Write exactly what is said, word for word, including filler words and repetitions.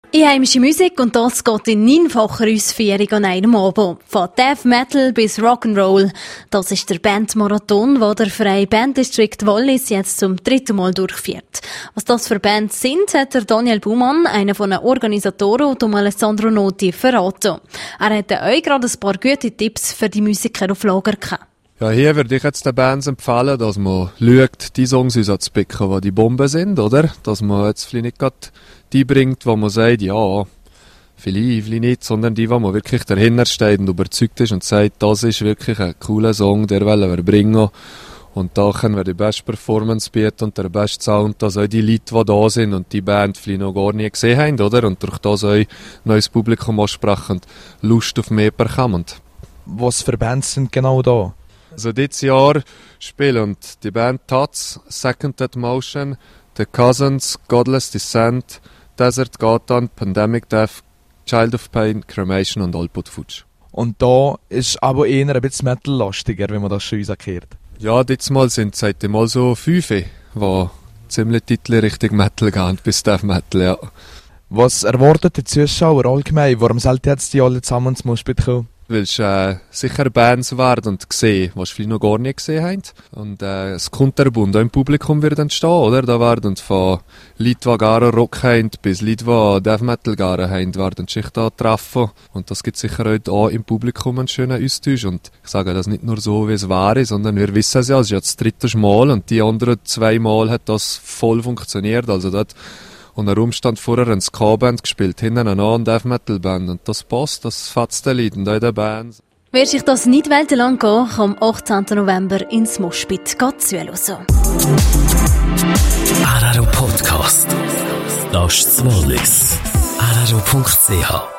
Einheimische Musik und das geht in neunfacher Ausführung an einem Abend. Von Death Metal bis Rock'n'Roll. Das ist der Bandmarathon, den der Freie Banddistrikt Wallis jetzt zum dritten Mal durchführt. Was das für Bands sind, hat der Daniel Baumann, einer von den Organisatoren, und Alessandro Noti verraten. Er hat euch gerade ein paar gute Tipps für die Musiker auf Lager gehabt. Ja, hier würde ich jetzt den Bands empfehlen, dass man schaut, die Songs uns anzupicken, die die Bomben sind, oder? Dass man jetzt vielleicht nicht gerade die bringt, wo man sagt, ja, vielleicht, vielleicht nicht, sondern die, wo man wirklich dahinter steht und überzeugt ist und sagt, das ist wirklich ein cooler Song, der wollen wir bringen. Und da können wir die beste Performance bieten und der beste Sound, dass auch die Leute, die da sind und die Band vielleicht noch gar nie gesehen haben, oder? Und durch das auch neues Publikum ansprechen und Lust auf mehr bekommen. Was für Bands sind genau da? Also dieses Jahr spielen die Band Taz, Second Dead Motion, The Cousins, Godless Descent, Desert Gatan, Pandemic Death, Child of Pain, Cremation und All Put Fudge. Und da ist aber eher ein bisschen Metal-lastiger, wenn man das schon erklärt. Ja, dieses Mal sind es seitdem mal so fünf, die ziemlich Titel Richtung Metal gehen, bis Death Metal, ja. Was erwartet die Zuschauer allgemein? Warum sollten jetzt die alle zusammen zum Spiel kommen? Weil es äh, sicher Bands werden und sehen, was viele noch gar nicht gesehen haben. Und äh, das Kunterbund auch im Publikum wird entstehen, oder? Da werden von Leuten, die gar Rock haben, bis Leute, die Death Metal gar haben, werden sich da treffen. Und das gibt sicher auch im Publikum einen schönen Austausch. Und ich sage das nicht nur so, wie es wäre, sondern wir wissen es ja, es ist ja das dritte Mal und die anderen zwei Mal hat das voll funktioniert. Also dort unter Umstand vorher eine Ska-Band gespielt, hinten eine andere Death-Metal-Band. Und das passt, das fetzt den Leuten in der Band. Wer sich das nicht lang gehen, kann am achtzehnten November ins Moshpit zuhören. Araro Podcast. Das ist Wallis. araro punkt c h